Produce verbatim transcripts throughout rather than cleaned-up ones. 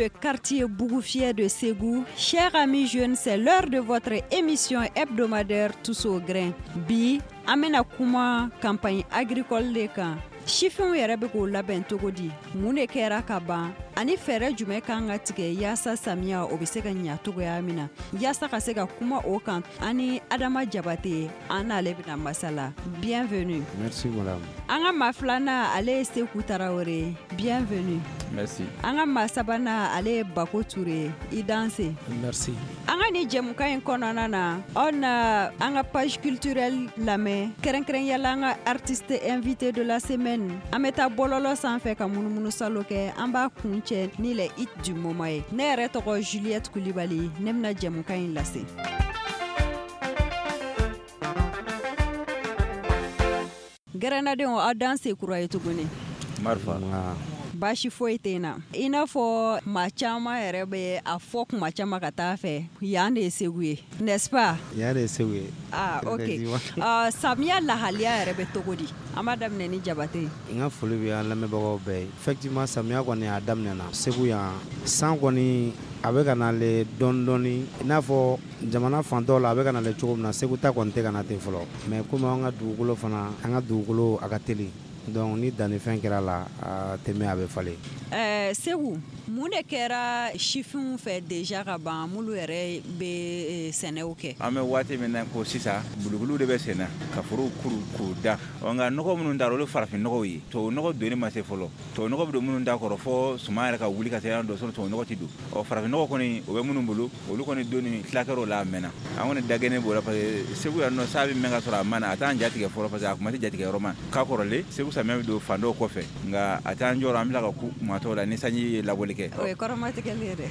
le quartier Bougoufié de Ségou. Chers amis jeunes, c'est l'heure de votre émission hebdomadaire Tous au grain. Bi, amena kuma campagne agricole de kan. Chiffon yɛrɛ bɛ k'o labɛn cogo di mun de kɛra ka ban ani fɛɛrɛ jumɛn kan ka tigɛ yaasa samiya o bɛ se ka ɲa cogoya min na yaasa ka se ka kuma o kan ani Adama Jabate an n'ale bɛna masala. Bienvenue. Merci madame. An ka maa filanan ale ye Seku Tarawele. Bienvenue. Merci. An ka maa sabanan ale ye Bako Ture. I danse. Merci. An ka ni jɛmukan in kɔnɔna na aw na an ka page culturelle lamɛn kɛrɛnkɛrɛnyala an ka artiste invité de la semaine. An bɛ taa bɔlɔlɔ sanfɛ ka munumunu salo kɛ an b'a kun cɛ ni le hit du moment ye. Ne yɛrɛ tɔgɔ Juliette Kulibali. Ne bɛna jɛmukan in lase. Gɛrɛnadenw aw danse kura ye tuguni. Marifa. Baasi foyi tɛ na. I n'a fɔ maa caman yɛrɛ bɛ a fɔ kuma caman ka taa fɛ yan de ye Segu ye, n'est-ce pas? Yan de ye Segu ye. Ah, ok. Uh, samiya lahaliya yɛrɛ bɛ cogo di? An b'a daminɛ ni Jabate. N ka foli bɛ an lamɛnbagaw bɛɛ ye. Effectivement samiya kɔni a daminɛna Segu yan. San kɔni a bɛ ka nale dɔɔni dɔɔni i n'a fɔ jamana fan dɔw la a bɛ ka nale cogo min na Segu ta kɔni tɛ ka na ten fɔlɔ. Mais comme an ka dugukolo fana an ka dugukolo a ka teli. Donc ni dannifɛn kɛra la a tɛmɛ a bɛ falen. Ɛɛ Segu mun de kɛra sifinw fɛ déjà ka ban mulu yɛrɛ bɛ sɛnɛw kɛ? An bɛ waati min na ko sisan bulugulu de bɛ sɛnɛ ka foro kuru k'u da. Nka nɔgɔ minnu da olu farafin nɔgɔw ye. Tubabu nɔgɔ donni ma se fɔlɔ. Tubabu nɔgɔ bɛ don minnu da kɔrɔ fɔ suma yɛrɛ ka wuli ka se yan dɔ sɔrɔ tubabu nɔgɔ tɛ don. Ɔ farafin nɔgɔ kɔni o bɛ minnu bolo olu kɔni donni tilakɛr'o la a mɛnna. An kɔni dagɛnnen b'o la parce que Segu yan nɔ sa bɛ mɛn ka sɔrɔ a ma na a t'an jatigɛ fɔlɔ parce que a kuma tɛ jatigɛ yɔrɔ ma. K'a kɔrɔlen Segu samiya bɛ don fan dɔw kɔfɛ nka a t'an jɔyɔrɔ an bila ka ku kuma tɔw la ni sanji ye labɔli kɛ. O ye kɔrɔmatigɛli ye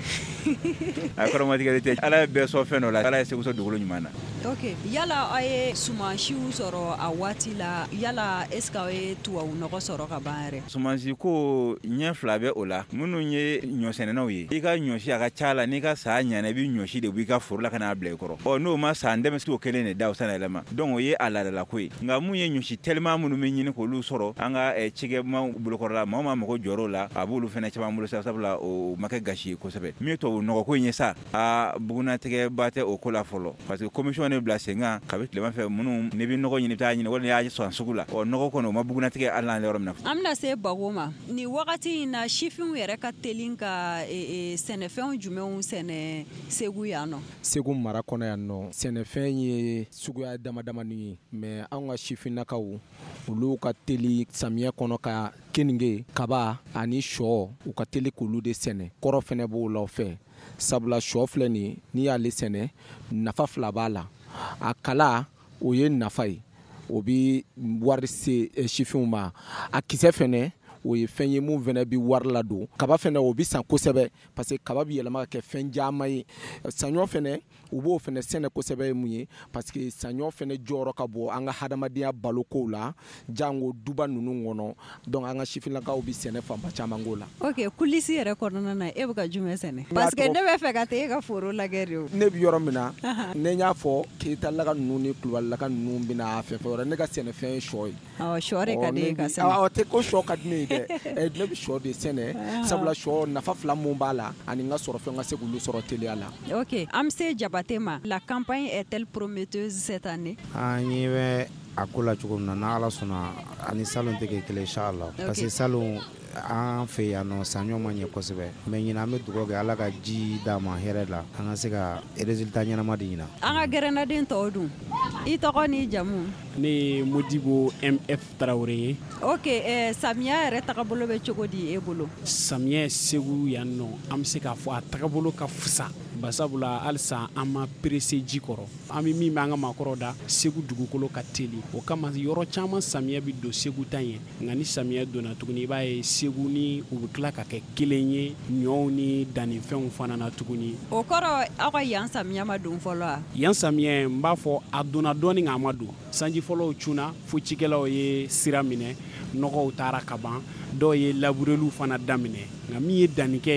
dɛ. A kɔrɔmatigɛli tɛ Ala ye bɛɛ sɔn fɛn dɔ la Ala ye Segu sɔn dugukolo ɲuman na. Ok yala aw ye sumansiw sɔrɔ a waati la yala est ce que aw ye tubabu nɔgɔ sɔrɔ ka ban yɛrɛ? Sumansi ko ɲɛ fila bɛ o la minnu ye ɲɔsɛnɛnaw ye i ka ɲɔsi a ka ca la n'i ka sa ɲɛna i bɛ ɲɔsi de b'i ka foro la ka n'a bila i kɔrɔ ɔ n'o ma sa n dɛmɛ se k'o kelen de da o sanna yɛlɛma donc o ye a ladala ko ye nka mun ye ɲɔsi teliman minnu bɛ ɲini k'olu sɔrɔ an ka cikɛmaw bolokɔrɔla maa o maa mago jɔr'o la a b'olu fana caman bolo sabula o ma kɛ gasi ye kosɛbɛ min ye tubabu nɔgɔ ko in ye sa a bugunatigɛba tɛ o ko la fɔlɔ parce que commission de bila sen kan kabi tilema fɛ minnu n'i bɛ nɔgɔ ɲini taa ɲini wala n'i y'a sɔn sugu la ɔ nɔgɔ kɔnɔ o ma bugunatigɛ hali n'an yɔrɔ min na. An bɛna se Bako ma ni wagati in na sifinw yɛrɛ ka teli ka sɛnɛfɛnw jumɛnw sɛnɛ Segu yan nɔ? Segu mara kɔnɔ yan nɔ sɛnɛfɛn ye suguya dama damani ye mais anw ka sifinnakaw olu ka teli samiyɛ kɔnɔ ka keninge kaba ani sɔ u ka teli k'olu de sɛnɛ kɔrɔ fɛnɛ b'o la fɛ sabula sɔ filɛ nin n'i y'ale sɛnɛ nafa fila b'a la a kala o ye nafa ye o bi wari se sifinw ma a kisɛ fɛnɛ o ye fɛn ye mun fɛnɛ bi wari la don kaba fɛnɛ o bi san kosɛbɛ parce que kaba bi yɛlɛma ka kɛ fɛn caman ye saɲɔ fɛnɛ u b'o fɛnɛ sɛnɛ kosɛbɛ ye mun ye parce que saɲɔ fɛnɛ jɔyɔrɔ ka bɔ an ka hadamadenya balokow la jango duba ninnu kɔnɔ donc an ka sifinnakaw bi sɛnɛ fanba caman k'o la. Ok kulisi yɛrɛ kɔnɔna na e bɛ ka jumɛn sɛnɛ? parce que ne bɛ fɛ ka taa e ka foro lagɛ de o. Ne bi yɔrɔ min na ne y'a fɔ Keyita laka ninnu ni Kulubali laka ninnu bɛna fɛn fɛn wɛrɛ ne ka sɛnɛfɛn ye sɔ ye. Awɔ sɔ de ka di e ka sɛnɛ. Awɔ tɛ ko sɔ ka di ne ye dɛ ne bɛ sɔ de sɛnɛ sabula sɔ nafa fila mun b'a la ani n ka sɔrɔ fɛn ka se k'olu sɔrɔ teliya la. Ok an bɛ se Jabate ma la campagne est-elle prometteuse cette année? An ɲɛ bɛ a ko la cogo min na n'Ala sɔnna ani salon tɛ kɛ kelen inchallah parce que salon an fɛ yan nɔ saɲɔ ma ɲɛ kosɛbɛ mais ɲinan an bɛ dugawu kɛ Ala ka ji d'a ma hɛrɛ la an ka se ka résultat ɲɛnama di ɲinan. An ka gɛrɛnaden tɔw dun i tɔgɔ ni jamu? Ne ye Modibo M F Tarawele ye. Ok eh, samiya yɛrɛ tagabolo bɛ cogo di e bolo? Samiya Segu yan nɔ an bɛ se k'a fɔ a tagabolo ka fisa basabula halisa an ma perese ji kɔrɔ an bɛ min bɛ an ka maakɔrɔw da Segu dugukolo ka teli o kama yɔrɔ caman samiya bɛ don Segu ta ɲɛ nka ni samiya donna tuguni i b'a ye Segu ni u bɛ tila ka kɛ kelen ye ɲɔw ni dannifɛnw fana na tuguni. O kɔrɔ aw ka yan samiya ma don fɔlɔ wa? Yan samiya n b'a fɔ a donna dɔɔni nka a ma don sanji fɔlɔw cunna fo cikɛlaw ye sira minɛ nɔgɔw taara ka ban dɔw ye labureliw fana daminɛ nka min ye dannikɛ ye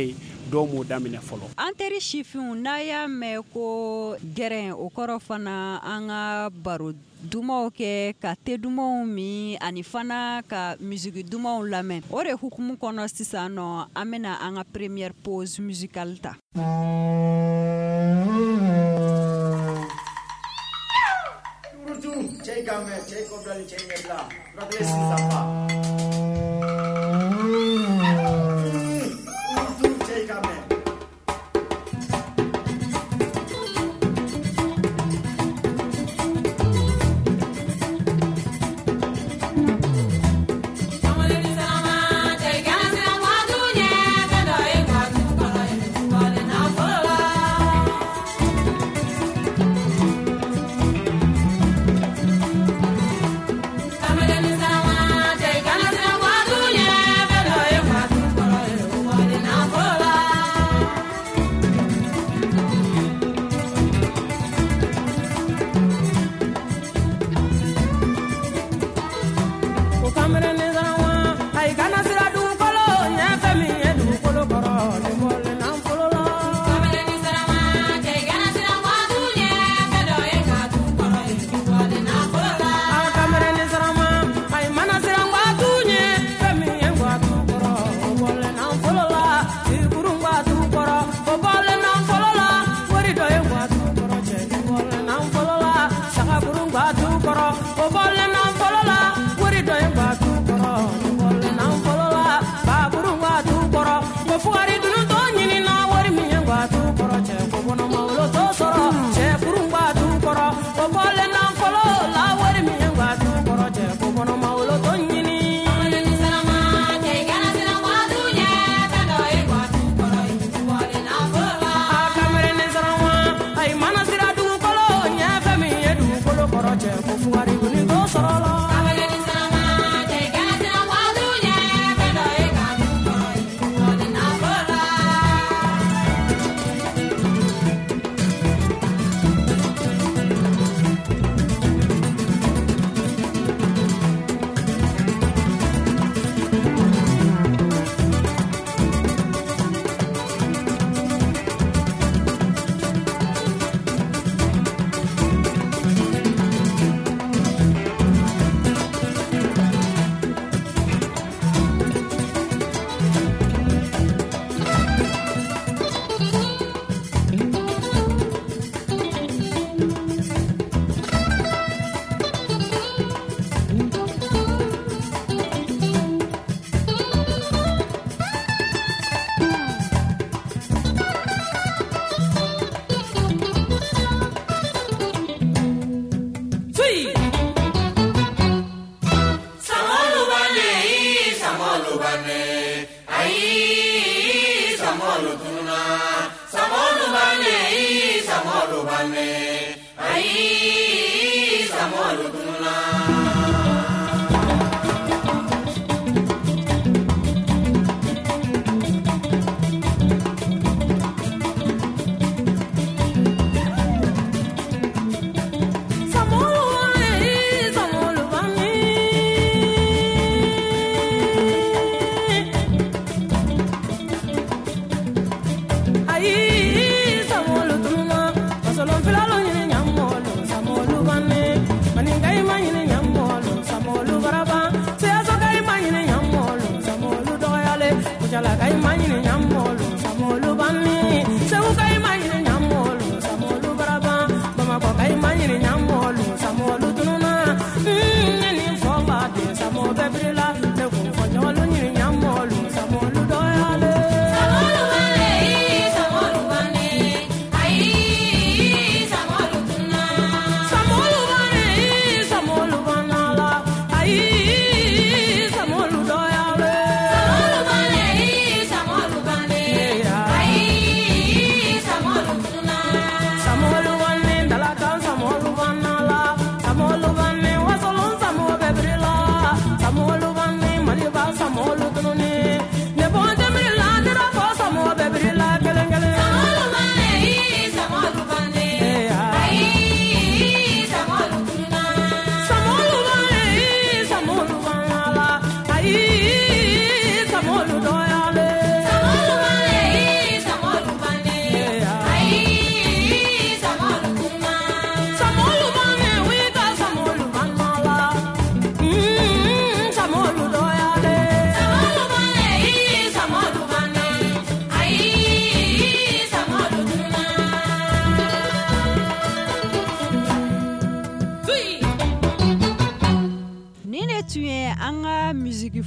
dɔw m'o daminɛ fɔlɔ. An teri sifinw n'a y'a mɛn ko gɛrɛn o kɔrɔ fana an ka baro dumanw kɛ ka te dumanw min ani fana ka musiki dumanw lamɛn. O de hukumu kɔnɔ sisan nɔ an bɛna an ka première pause musicale ta. Come on,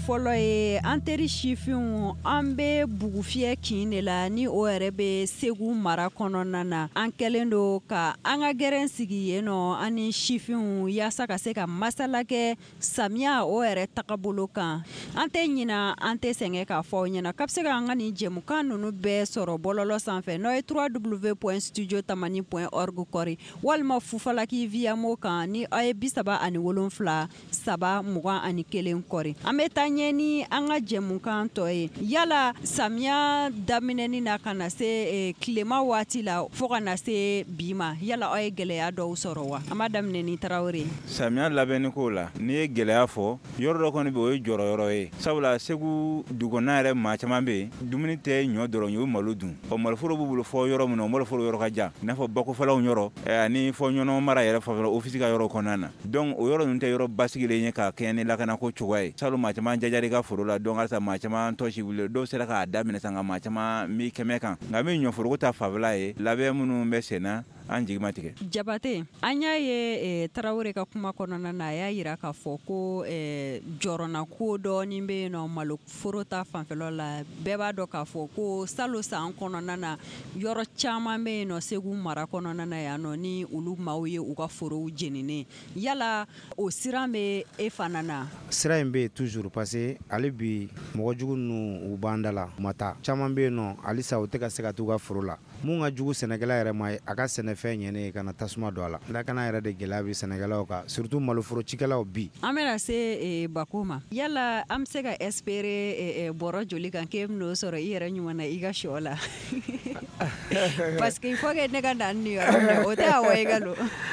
fɔlɔ ye an teri sifinw an be bugufiyɛ kin de la ni o yɛrɛ be Segu mara kɔnɔna na. An kɛlen do ka an ka gɛrɛn sigi yen nɔ ani sifinw yaasa ka se ka masala kɛ samiya o yɛrɛ tagabolo kan. An tɛ ɲina an tɛ sɛngɛ k'a fɔ aw ɲɛna k'a be se ka an ka nin jɛmukan nunu bɛɛ sɔrɔ bɔlɔlɔ sanfɛ n'o ye w w w point studio tamani point org kɔri walima Fufalaki via mo kan ni aw ye bi saba ani wolonfila saba mugan ani kelen kɔri. An be taa ɲɛ ni an ka jɛmukan tɔ ye. Yala samiya daminɛni na ka na se eh, tilema waati la fo ka na se bi ma yala aw ye gɛlɛya dɔw sɔrɔ wa? An b'a daminɛ ni Tarawele. Samiya labɛnni ko la n'i ye gɛlɛya fɔ yɔrɔ dɔ kɔni be o ye jɔrɔyɔrɔ ye sabula Segu dugukɔnɔna yɛrɛ maa caman be yen dumuni tɛ ɲɔ dɔrɔn ye o malo dun o maloforo b'u bolo fɔ yɔrɔ min na o maloforo yɔrɔ ka jan i n'a fɔ bakɔfɛlaw yɔrɔ ani fɔ ɲɔnɔ mara yɛrɛ fanfɛla ofisi ka yɔrɔ kɔnɔna na donc o yɔrɔ ninnu tɛ yɔrɔ basigilen ye ka kɛɲɛ ni lakana ko cogoya ye salu maa caman jajari ka foro la donc halisa maa caman tɔsi wuli dɔw sera k'a daminɛ san ka maa caman mi kɛmɛ kan nka min ɲɔforoko ta fanfɛla ye labɛn minnu bɛ sen na an jigima tigɛ. Jabate an y'a ye eh, Tarawele ka kuma kɔnɔna na a y'a yira k'a fɔ ko eh, jɔrɔna ko dɔɔni bɛ yen nɔ malo foro ta fanfɛla la bɛɛ b'a dɔn k'a fɔ ko salon san kɔnɔna na yɔrɔ caman bɛ yen nɔ Segu mara kɔnɔna na yan nɔ ni olu maaw ye u ka forow jeninen yala o siran bɛ e fana na? Sira in bɛ yen toujours parce que ale bi mɔgɔ jugu ninnu u b'an da la u ma taa caman bɛ yen nɔ halisa u tɛ ka se ka t'u ka foro la mun ka jugu sɛnɛkɛla yɛrɛ ma a ka sɛnɛfɛn ɲɛnen ye ka na tasuma don a la lakana yɛrɛ de gɛlɛya bi sɛnɛkɛlaw kan surtout maloforo cikɛlaw bi. An bɛna se eh, bako ma yala an bɛ se ka espérer eh, eh, bɔrɔ joli kan k'e bɛn'o sɔrɔ i yɛrɛ ɲuman na i ka sɔ la parce que il faut que ne ka na ni yɔrɔ minɛ o tɛ awɔ egalo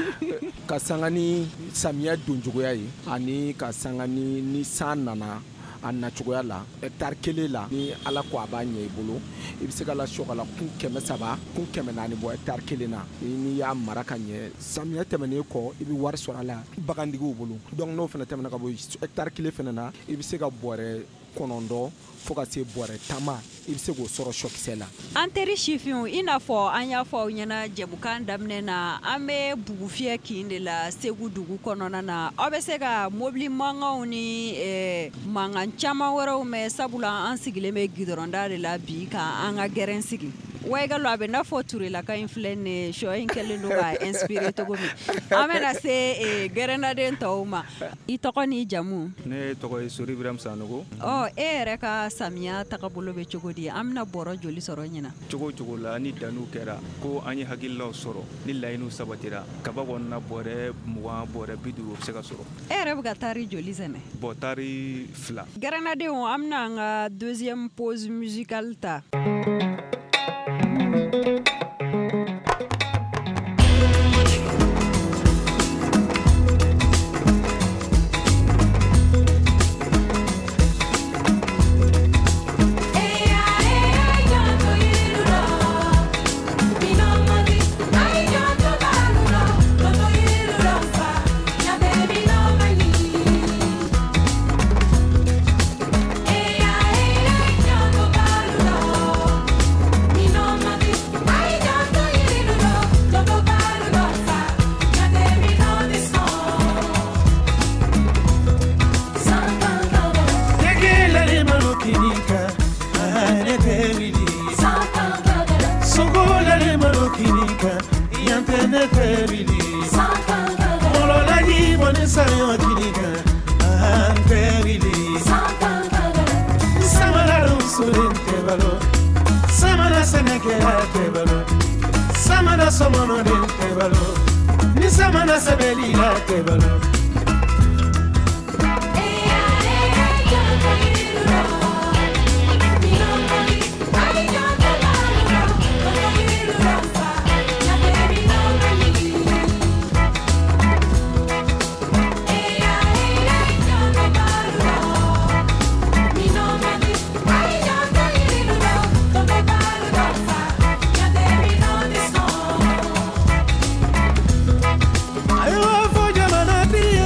ka sanga ni samiya doncogoya ye ani ka sanga ni ni san nana a nacogoya la hectare kelen la ni ala ko a b'a ɲɛ i bolo i bɛ se ka la sɔgɔ la kun kɛmɛ saba kun kɛmɛ naani bɔ hectare kelen na n'i y'a mara ka ɲɛ samiya tɛmɛnen kɔ i bɛ wari sɔrɔ a la bagantigiw bolo donc n'o fana tɛmɛna ka bɔ hectare kelen fana na i bɛ se ka bɔrɛ kɔnɔntɔn fo ka se bɔrɛ tama i bɛ se k'o sɔrɔ sɔkisɛ la. An teri sifinw i n'a fɔ an y'a fɔ aw ɲɛna jɛmukan daminɛ na an bɛ bugufiyɛ kin de la Segu dugu kɔnɔna na aw bɛ se ka mobili mankanw ni eh, mankan caman wɛrɛw mɛn sabula an sigilen bɛ gidɔrɔnda de la bi ka an ka gɛrɛn sigi. Waigalo a bɛ n'a fɔ Turelaka in filɛ nin ye sɔ in kɛlen don ka inspiré cogo min an bɛna se eh, gɛrɛndaden tɔw ma i tɔgɔ n'i jamu? Ne tɔgɔ ye Sori Ibrahim Sanogo. Ɔ e yɛrɛ ka samiya tagabolo bɛ cogo di an bɛna bɔrɔ joli sɔrɔ ɲina? Cogo cogo la ni danuw kɛra ko an ye hakililaw sɔrɔ ni laɲiniw sabatira kaba kɔnɔna bɔrɛ mugan bɔrɛ bi duuru o bɛ se ka sɔrɔ. E yɛrɛ bɛ ka taari joli sɛnɛ? Bɔn taari fila. Gɛrɛndadenw an bɛna an ka deuxième pause musicale ta. Samana somono del tebalo, ni samana sabeli la tebalo. Ayo fo jamana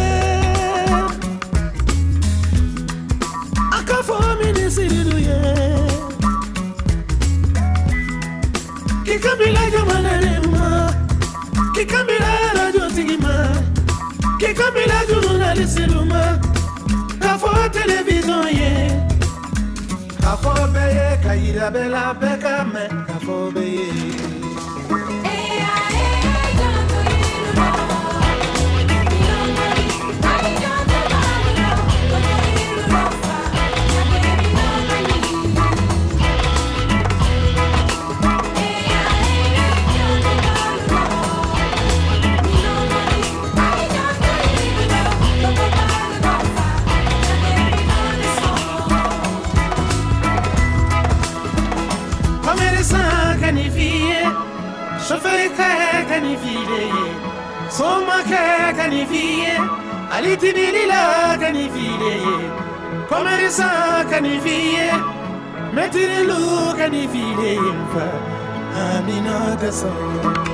Afobeye kaira bela beka me afobeye Chauffeur canifile, soma canifile, alitibilila canifile, commerçant canifile, mettre canifile, amina de son.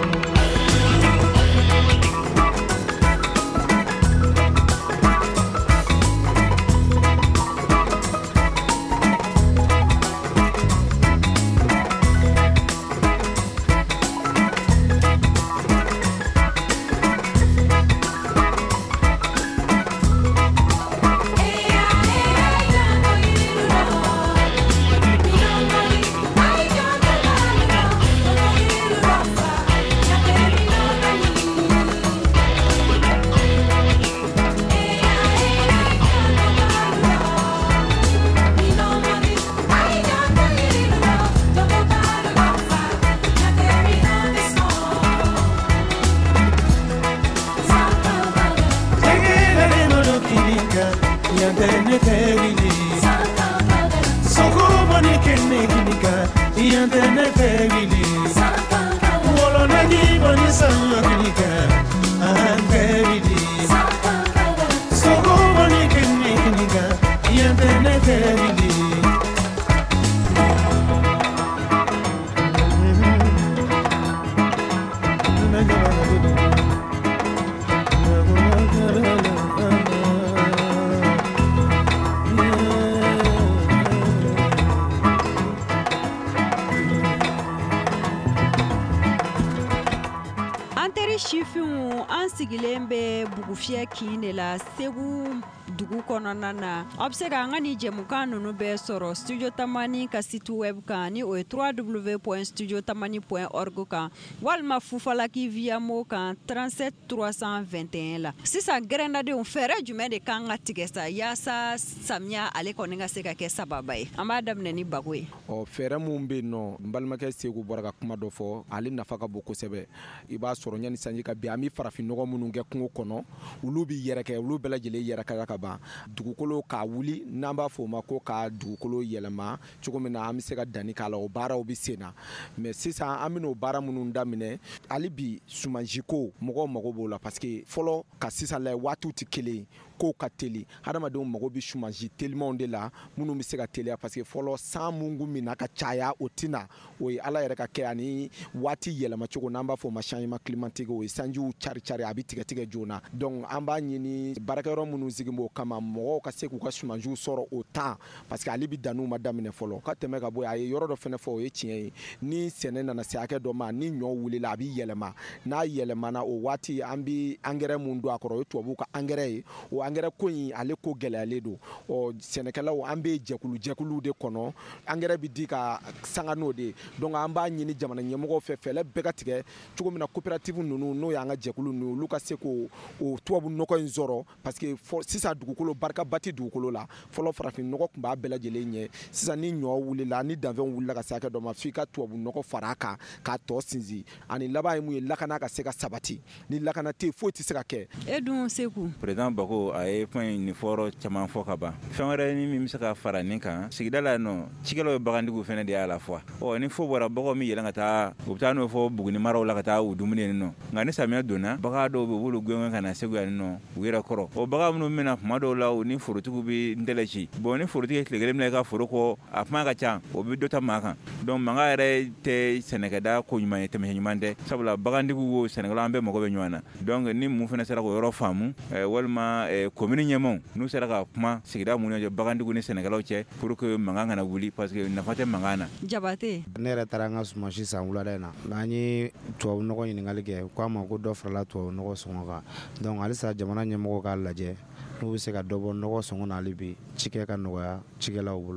Bugufia kine la Segu dugu kɔnɔna na a bɛ se ka an ka ni jɛmukan ninnu bɛɛ sɔrɔ studio tamani ka site web kan ni o ye w w w point studio tamani point org kan walima fufalaki via mo kan trente-sept trois cent vingt et un la sisan gɛrɛndadenw fɛɛrɛ jumɛn de kan ka tigɛ sa yaasa samiya ale kɔni ka se ka kɛ sababa ye an b'a daminɛ ni Bago ye ɔ fɛɛrɛ mun bɛ yen nɔ n balimakɛ Segu bɔra ka kuma dɔ fɔ ale nafa ka bon kosɛbɛ i b'a sɔrɔ ɲani sanji ka bin an bɛ farafinnɔgɔ minnu kɛ kungo kɔnɔ olu bɛ yɛrɛkɛ olu bɛɛ lajɛlen yɛrɛkɛra ka ban dugukolo k'a wuli n'an b'a fɔ o ma ko ka dugukolo yɛlɛma cogo min na an bɛ se ka danni k'a la o baaraw bɛ sen na mais sisan an bɛna o baara minnu daminɛ hali bi sumanjiko mɔgɔw mago b'o la parce que fɔlɔ ka sisan lajɛ waatiw tɛ kelen kow ka teli hadamadenw mago bɛ sumanji telimanw de la minnu bɛ se ka teliya parce que fɔlɔ san mungu min na ka caya o tina o ye ala yɛrɛ ka kɛ ani waati yɛlɛma cogo n'an b'a fɔ o ma changement climatique o ye sanjiw cari cari a bɛ tigɛ tigɛ joona donc an b'a ɲini baarakɛyɔrɔ minnu sigi b'o kama mɔgɔw ka se k'u ka sumanjiw sɔrɔ o temps parce que ale bɛ danniw ma daminɛ fɔlɔ ka tɛmɛ ka bɔ yen a ye yɔrɔ dɔ fɛnɛ fɔ o ye tiɲɛ ye ni sɛnɛ nana se hakɛ dɔ ma ni ɲɔ wulila a bɛ yɛlɛma n'a yɛlɛmana o waati an bɛ engrais mun don a kɔrɔ o ye tubabuw ka engrais ye o engrais ko in ale ko gɛlɛyalen don ɔ sɛnɛkɛlaw an bɛ jɛkulu jɛkuluw de kɔnɔ engrais bɛ di ka sanga n'o de ye donc an b'a ɲini jamana ɲɛmɔgɔw fɛ fɛlɛ bɛɛ ka tigɛ cogo min na coopérative ninnu n'o y'an ka jɛkulu ninnu olu ka se k'o o tubabu nɔgɔ in sɔrɔ parce que sisan dugukolo barikaba tɛ dugukolo la fɔlɔ farafin nɔgɔ tun b'a bɛɛ lajɛlen ɲɛ sisan ni ɲɔ wulila ni danfɛnw wulila ka se hakɛ dɔ ma f'i ka tubabu nɔgɔ fara a kan k'a tɔ sinsin ani laban ye mun ye lakana ka se ka sabati ni lakana tɛ yen foyi tɛ se ka kɛ. e dun Seku. président Bago a ye fɛn nin fɔrɔ caman fɔ ka ban fɛn wɛrɛ ni min bɛ se ka fara nin kan sigida la nɔ cikɛlaw ye bagantigiw fɛnɛ de y'a la fɔ ɔ ni fo bɔra baganw min yɛlɛn ka taa u bɛ taa n'o fɔ Buguni maraw la ka taa u dumuni yen nɔ nka ni samiya donna bagan dɔw bɛ u b'olu gɛn ka na Segu yan nɔ u yɛrɛ kɔrɔ o bagan minnu bɛna kuma dɔw la u ni forotigiw bɛ ntɛlɛ ci bon ni forotigi ye tile kelen minɛ i ka foro kɔ a kuma ka ca o bɛ dɔ ta maa kan donc mankan yɛrɛ tɛ sɛnɛkɛda ko ɲuman ye tɛmɛ ɲuman tɛ sabula bagantigiw wo sɛnɛkɛlaw an bɛɛ mago bɛ ɲɔgɔn na donc ni mun fɛnɛ sera k'o yɔrɔ faamu walima commune ɲɛmaaw n'u sera ka kuma sigida mun ɲɔgɔn bagantigiw ni sɛnɛkɛlaw cɛ pour que mankan kana wuli parce que nafa tɛ mankan na. Jabate. ne yɛrɛ taara an ka sumansi san wulada in na n'an ye tubabu nɔgɔ ɲininkali kɛ k'a ma ko dɔ farala tubabu nɔgɔ sɔngɔ kan donc halisa jamana ɲɛmɔgɔ k'a lajɛ n'u bɛ se ka dɔ bɔ nɔgɔ sɔngɔ na hali bi cikɛ ka nɔgɔya cikɛlaw bolo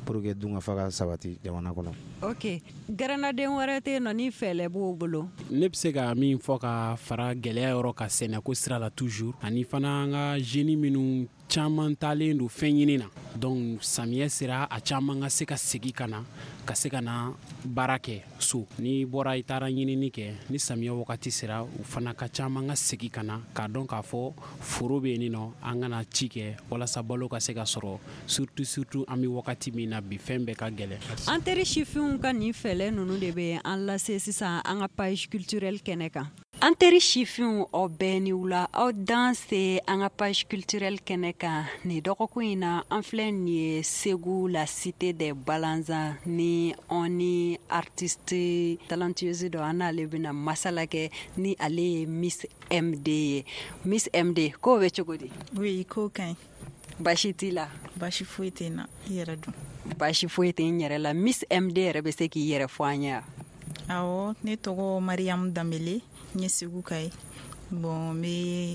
pour que dunga fa ka sabati jamana kɔnɔ. Ok, garanaden wɛrɛ tɛ yen nɔ ni fɛɛlɛ b'o bolo. Ne bɛ se ka min fɔ ka fara gɛlɛya yɔrɔ ka sɛnɛko sira la toujours ani fana an ka jeunes minnu caman talen don fɛn ɲini na donc samiyɛ sera a caman ka se ka segin ka na ka se ka na baara kɛ so ni bɔra i taara ɲinini kɛ ni samiyɛ wagati sera u fana ka caman ka segin ka na k'a dɔn k'a fɔ foro bɛ yen nɔ an kana ci kɛ walasa balo ka se ka sɔrɔ surtout surtout an bɛ wagati min na bi fɛn bɛɛ ka gɛlɛn. An teri sifinw ka nin fɛlɛ ninnu de bɛ an lase sisan an ka page culturelle kɛnɛ kan. An teri sifinw aw bɛɛ ni wula aw dan se an ka page culturelle kɛnɛ kan nin dɔgɔkun in na an filɛ nin ye Segu la cité des Balanzans ni an ni artiste talentueuse dɔ an n'ale bɛna masala kɛ ni ale ye Miss M D ye. Miss M D k'o bɛ cogo di? Oui, k'o ka ɲi. Baasi t'i la? Baasi foyi tɛ n na, i yɛrɛ dun? Baasi foyi tɛ n yɛrɛ la. Miss M D yɛrɛ bɛ se k'i yɛrɛ fɔ an ye? Awɔ, ne tɔgɔ Mariam Danbele. N ye Segu ka ye. Bon, n bɛ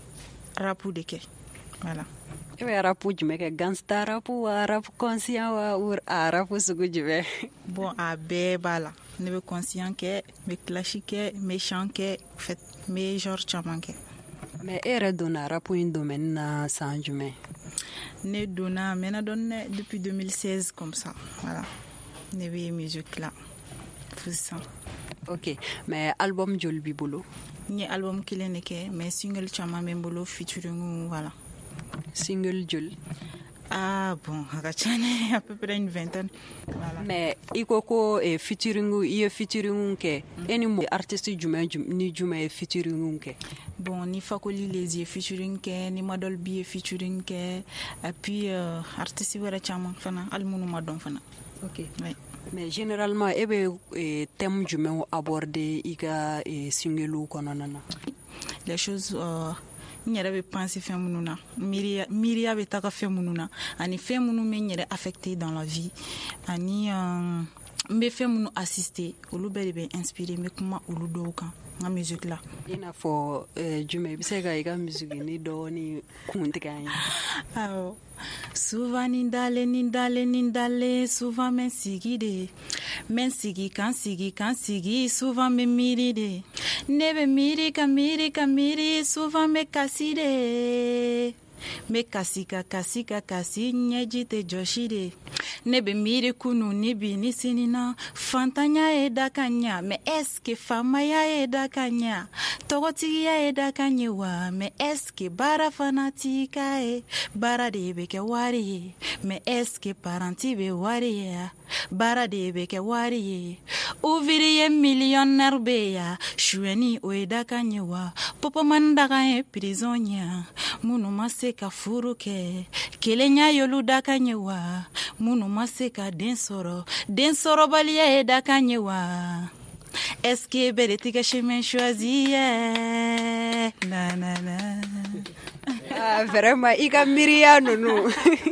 rapu de kɛ. Voilà. E bɛ rapu jumɛn kɛ? Gangsta rapu wa, rapu conscient wa, ou a rapu sugu jumɛn? Bon, a bɛɛ b'a la. Ne bɛ conscient kɛ, n bɛ clash kɛ, n bɛ chant kɛ, en fait, n bɛ genre caman kɛ. Mais e yɛrɛ donna rapu in domaine na san jumɛn? Ne donna, n mɛna dɔɔni depuis deux mille seize comme ça. Voilà. Ne bɛ musique la. Fo sisan. Ok, mais album joli b'i bolo? N ye album kelen de kɛ, mais single caman bɛ n bolo featuring voilà. Single joli? Ah bon, a ka ca ne à peu près une vingtaine. Voilà. Mais i ko ko eh, featuring i ye featuring kɛ e ni artiste jumɛn ni jumɛn ye featuring kɛ? Bon, ni Fakoli les ye featuring kɛ, ni Madol B ye featuring kɛ, et puis euh, artiste wɛrɛ caman fana, hali minnu ma dɔn fana. Ok. Oui. Mais généralement e bɛ eh, thème jumɛn aborder i ka eh, single kɔnɔna na? Les choses euh, n yɛrɛ bɛ penser fɛn minnu na, miiriya miiriya bɛ taga fɛn minnu na, ani fɛn minnu bɛ n yɛrɛ affecté dans la vie, ani euh, n bɛ fɛn minnu assister, olu bɛɛ de bɛ inspirer, n bɛ kuma olu dɔw kan n ka musique la. I n'a fɔ eh, jumɛn i bɛ se ka i ka musique ni dɔɔni kun tigɛ an ye? Awɔ. Souvent ni dale ni dale ni dale, souvent men sigi de, men sigi kan sigi kan sigi, souvent me miri de, ne be miri ka miri ka miri, souvent me kasi de, me kasi ka kasi ka kasi, ɲɛji tɛ jɔsi de, ne be miri kunu ni bi ni sini na, fantanya ye da ka ɲa, mais est-ce que famaya ye da ka ɲa, tɔgɔtigiya ye da ka ɲɛ wa, mais est-ce que baara fana t'i ka ye, baara de bɛ kɛ wari ye, mais est-ce que paranti bɛ wari ye ya, baara de bɛ kɛ wari ye, ouvrier millionnaire bɛ ya, suɲɛni o ye da ka ɲɛ wa, popomani daga ye prison ɲɛ, minnu ma se ka furu kɛ, kelenya y'olu da ka ɲɛ wa, minnu ma se ka den sɔrɔ, den sɔrɔbaliya ye da ka ɲɛ wa. Est-ce que belle tes chemin choisi? Na na na. Ah, vraiment, i ka miiriya ninnu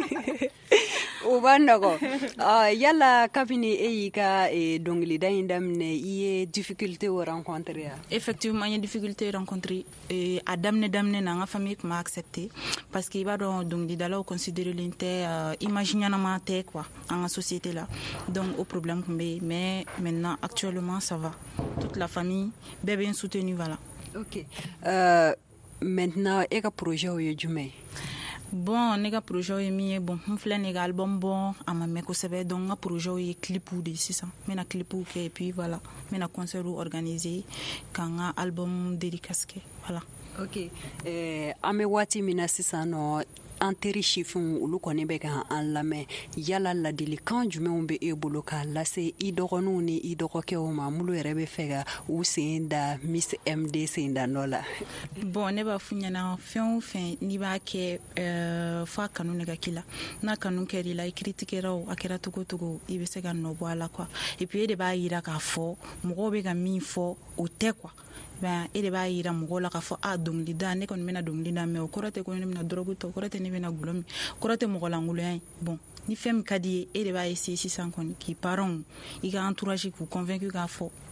o b'a nɔgɔ. Ah, yala kabini e y'i ka eh, dɔnkilida in daminɛ i ye difficulté o rencontre ya? Effectivement, il y a des difficultés rencontrées. Et à daminɛ daminɛ na, ma famille m'a accepté parce qu'il va dans dɔnkilidalaw considérer l'inter euh, imaginellement tɛ quoi en la société là. Donc au problème qu'on bɛ, mais maintenant actuellement ça va. Toute la famille bɛɛ bɛ n soutenu voilà. Ok. Euh, maintenant e ka projet o ye jumɛn? Bon, ne ka projet ye min ye, bon, n filɛ ne ka album bɔ a ma mɛn kosɛbɛ, donc n ka projet ye clipw de sisan. N bɛna clipw kɛ et puis voilà, n bɛna concert organiser ka n ka album dédicace kɛ voilà. Ok. Eh, an bɛ waati min na sisan nɔ an teri sifinw olu kɔni bɛ ka an lamɛn, yala ladilikan jumɛnw bɛ e bolo k'a lase i dɔgɔninw ni i dɔgɔkɛw ma minnu yɛrɛ bɛ fɛ ka u sen da Miss M D sen da nɔ la? Bon, ne b'a f'u ɲɛna fɛn o fɛn n'i b'a kɛ euh, f'a kanu ne ka k'i la, n'a kanu kɛr'i la i critiquera o a kɛra cogo cogo i bɛ se ka nɔ bɔ a la quoi, et puis e de b'a yira k'a fɔ mɔgɔw bɛ ka min fɔ o tɛ quoi. Ben, e de b'a yira mɔgɔw la k'a fɔ a dɔnkilida ne kɔni bɛna dɔnkilida mɛ o kɔrɔ tɛ ko ne bɛna dɔrɔgu ta, o kɔrɔ tɛ ne bɛna gulɔ min, o kɔrɔ tɛ mɔgɔlankoloya ye. Bon, ni fɛn min ka di ye e de b'a essayer sisan kɔni k'i parents i ka entourage k'u convaincu k'a fɔ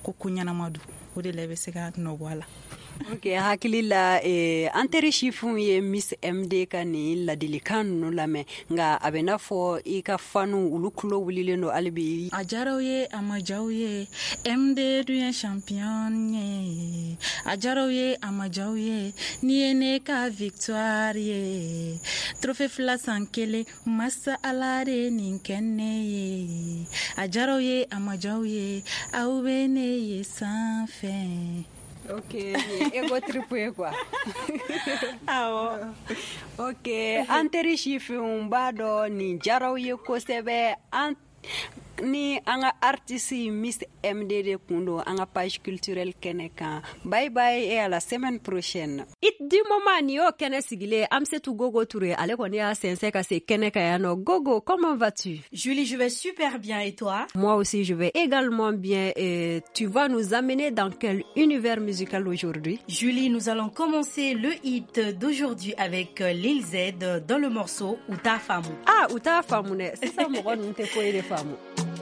ko ko ɲanama don o de la i bɛ se ka nɔ bɔ a la. Ok, hakili la eh, an teri chifun ye Miss M D ka ni ladilikan ninnu lamɛn nka a bɛ n'a fɔ i ka fanu olu tulo wulilen don hali bi. A diyara u ye a ma diya u ye M D dun ye champion ye a diyara u ye a ma diya u ye ni ye ne ka victoire ye trophée fila san kelen masa ala de nin kɛ ne ye a diyara u ye a ma diya u ye aw bɛ ne ye sanfɛ. Ok, ego triple quoi. Awo. Ok, an teri chifun b'a dɔn nin jaraw ye kosɛbɛ an ni an ka artiste Miss M D de kun don an ka page culturelle kɛnɛ kan. Bye bye et à la semaine prochaine. It du moment ni y'o kɛnɛ sigilen Amsetou Gogo Touré ale kɔni y'a sɛnsɛn ka se kɛnɛ kan yan nɔ. Gogo, comment vas-tu? Julie, je vais super bien et toi? Moi aussi, je vais également bien. Et tu vas nous amener dans quel univers musical aujourd'hui? Julie, nous allons commencer le hit d'aujourd'hui avec Lil Z dans le morceau Uta Famu. Ah, Uta Famu, c'est ça mon nom te foyer de Famu.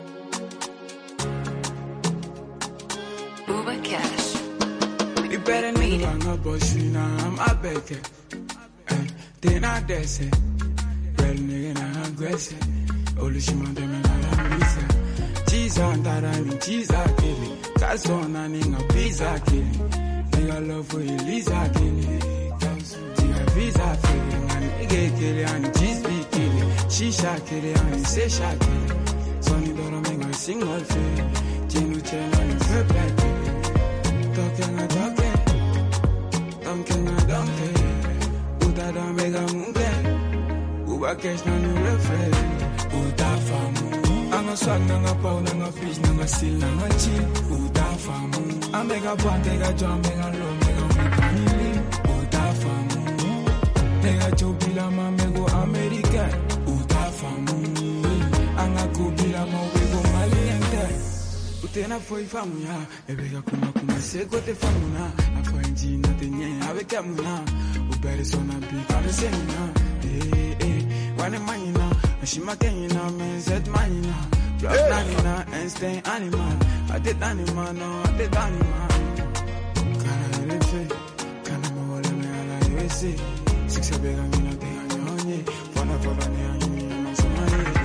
Cash. You better mean it. I'm a bossina, I'm a better. Then I dance it. Well, nigga, I'm aggressive. Only she want them and I'm lisa. Cheese on that, I mean, cheese I kill it. Cause on a nigga, pizza kill it. Nigga love for you, Lisa kill it. Nigga visa feeling, and nigga kill it, and cheese be kill it. She shot kill it, and say shot kill it. Sonny don't make a single feel. Chinu chen, and her back kill it. Talking a talking, talking a donkey. Uta da mega munge, uba cash na new refresh. Uta famu, anga swag nanga pau nanga fish nanga seal nanga chill. Uta famu, a mega band mega drum mega low mega mega mili. Uta famu, mega chubila ma mego American. Uta famu, anga kubila ma wego maliente. Utena foi famuya, ebega kuma kuma seko te famuna, afo enjina te nye avec amuna, ubere sona bi kame senina, eh eh, wane manina, ashima kenyina men zet manina, drop nanina, instinct animal, adet animal no adet animal, kana irefe, kana mawale me ala yese, six ebega mina te anyonye, fona fona ne anyonye masomanye.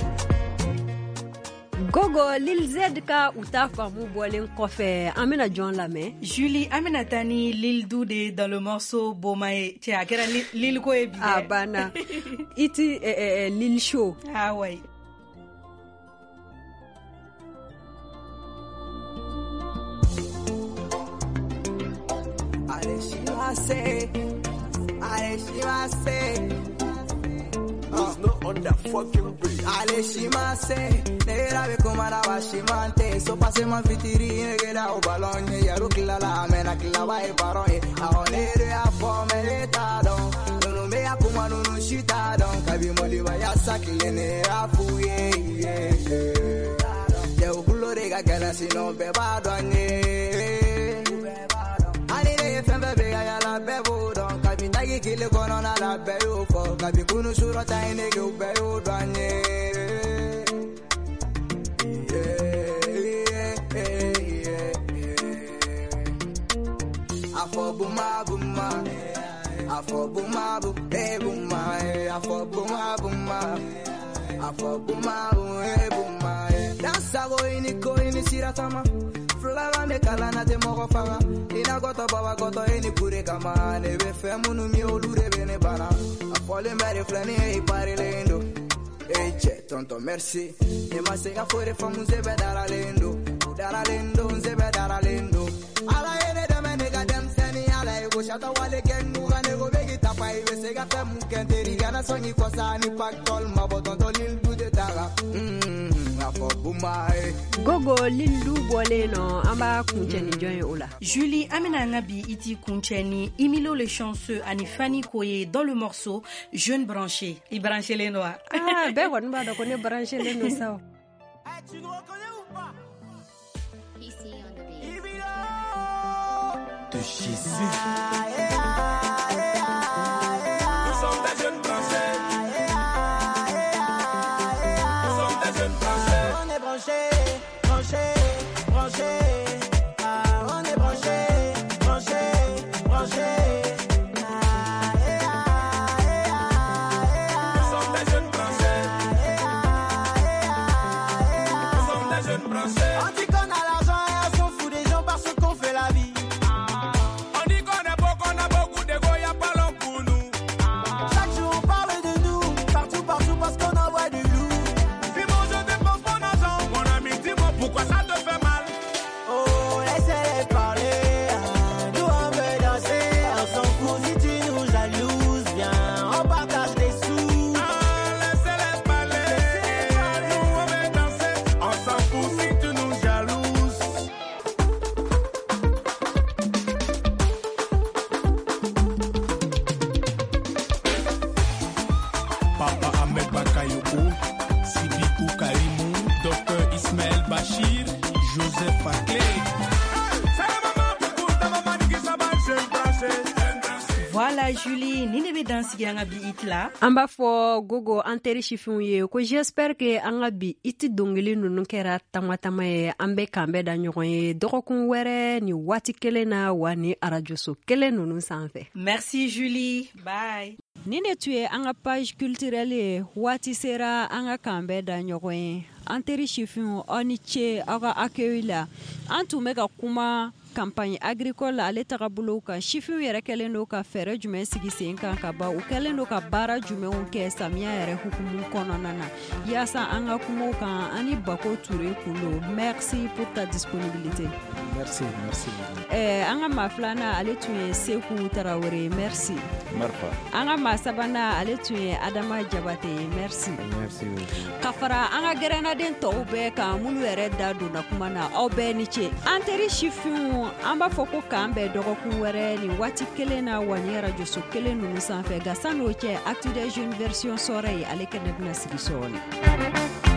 Gogo, Lil Z ka Uta Famu bolen kɔfɛ an bɛna jɔn lamɛn. Julie, an bɛna taa ni Lil Dude dans le morceau Bomaye. Cɛ a kɛra Lil ko ye bi. A banna. I ti Lil Show. Ah ouais. Allez, she va say, allez, she va say. It's not on that fucking beat. Allez, she va say. Nera be kumara wa shimante. So pase ma fitiri negera o balonye. Yaru kila la amena kila wa e baronye. Ahonere a fome leta don. Nunu me a kuma nunu shita don. Kabi moli wa ya sakile ne a fuye. Ye u kulo de ga gala sino be ba donye. Ani de fembe be ya la be bo don. Kabi tagi kile kono na la be yo fo. Kabi kunu shuro ta ine ge u be yo donye. Afo buma buma, afo buma buma, hey buma, afo buma buma, afo buma buma, hey buma. Dansa go ini ko ini siratama, flava me kala na te mogo fanga. Ina goto baba goto ini pure kama, ne be femunu mi olure bene bana. Afole mere flani e pare lendo, hey che tonto merci. Ne ma se ga fore famu zebe dara lendo, dara lendo zebe dara lendo. Ala ene de me nega dem seni ala ego shata wale gengu gane go begi tapa ibe sega femu kenteri gana songi kosa ni paktol maboton to Lil Dude taga mm afo bumai Gogo Lil Du bole no amba kuncheni join ola. Julie amena ngabi iti kuncheni Emilio le chanceux ani Fanny Koye dans le morceau Jeune branché. I branché les noirs. Ah ben on va donc on est branché les noirs ça. Tu nous reconnais ou pas? Ici on the beat. De Jésus. Nous sommes des jeunes Français. Nous sommes des jeunes Français. On est branchés, branchés, branchés. branchés. Nous sommes des jeunes branchés. Nous sommes des jeunes branchés. On dit qu'on a l'argent et on s'en fout des gens parce qu'on fait la vie. On dit qu'on est beau, qu'on a beaucoup d'égo, y'a pas long pour nous. Chaque jour on parle de nous, partout, partout parce qu'on envoie du loup. Dis-moi je dépense mon argent, mon ami, dis-moi pourquoi ça te fait mal. Oh, laissez-les parler, nous on veut danser, on s'en fout si tu nous jalouses, viens, on partage des sous. Ah, laissez-les parler, nous on veut danser, on s'en fout si tu nous jalouses. Papa Ahmed Bakayoko, Sidikou Karimou, Docteur Ismaël Bachir, Joseph Aklé. Voilà Julie, ni ne be dan sigi an ka bi it la. An b'a fɔ Gogo an teri sifinw ye ko j'espère que an ka bi iti dongili nunu kɛra tamatama ye an bɛ k'an bɛɛ da ɲɔgɔn ye dɔgɔkun wɛrɛ ni waati kelen na wa ni arajoso kelen nunu sanfɛ. Merci Julie, bye. Ni ne tun ye an ka page culturelle ye waati sera an ka k'an bɛɛ da ɲɔgɔn ye an teri sifinw aw ni ce aw ka accueil la an tun bɛ ka kuma campagne agricole ale tagabolo kan sifinw yɛrɛ kɛlen do ka fɛɛrɛ jumɛn sigi sen kan ka ban u kɛlen do ka baara jumɛnw kɛ samiya yɛrɛ hukumu kɔnɔna na yaasa an ka kumaw kan ani Bako Ture Kulo. Merci pour ta disponibilité. Merci, merci. Eh, an ka maa filanan ale tun ye Seku Tarawele. Merci. Marfa. An ka maa sabanan ale tun ye Adama Jabate. Merci. Merci beaucoup. Ka fara an ka gɛrɛnaden tɔw bɛɛ kan minnu yɛrɛ da donna kuma na aw bɛɛ ni ce an teri sifinw an b'a fɔ ko k'an bɛɛ dɔgɔkun wɛrɛ ni waati kelen na wa ni arajoso kelen ninnu sanfɛ nka san'o cɛ Actu des Jeunes version sɔrɔ ye ale kɛnɛ bɛna sigi sɔɔni.